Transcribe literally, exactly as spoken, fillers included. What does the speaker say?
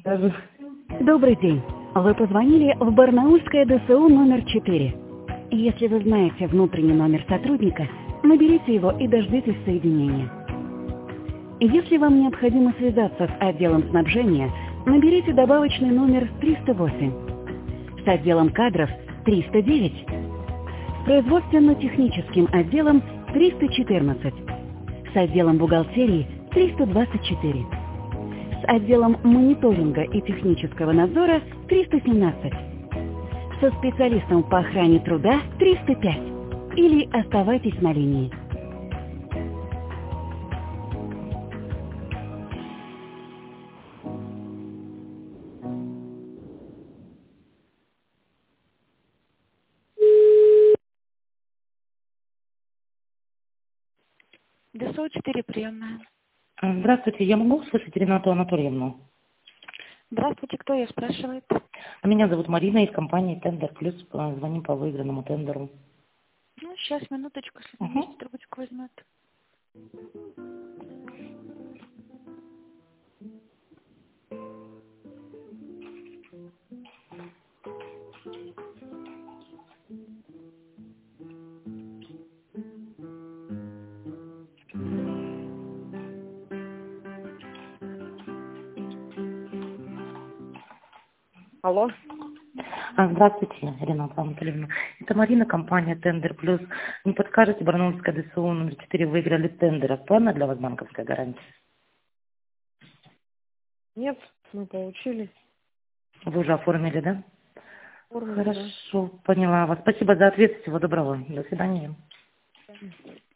Даже. Добрый день. Вы позвонили в Барнаульское ДСУ номер четыре. Если вы знаете внутренний номер сотрудника, наберите его и дождитесь соединения. Если вам необходимо связаться с отделом снабжения, наберите добавочный номер триста восемь. С отделом кадров триста девять. С производственно-техническим отделом триста четырнадцать. С отделом бухгалтерии триста двадцать четыре. С отделом мониторинга и технического надзора триста семнадцать. Со специалистом по охране труда триста пять. Или оставайтесь на линии. ДСУ четыре, приемная. Здравствуйте, я могу услышать Ренату Анатольевну? Здравствуйте, кто ее спрашивает? Меня зовут Марина из компании Тендер Плюс. Звоним по выигранному тендеру. Ну, сейчас, минуточку, если Угу. вместе трубочку возьмет. Алло. А, Здравствуйте, Рената Анатольевна. Это Марина, компания Тендер Плюс. Не подскажете, Барнаульское ДСУ номер четыре выиграли тендер. Актуальна для вас банковская гарантия? Нет, мы получили. Вы уже оформили, да? Оформили, Хорошо, поняла вас. Спасибо за ответ. Всего доброго. До свидания. да.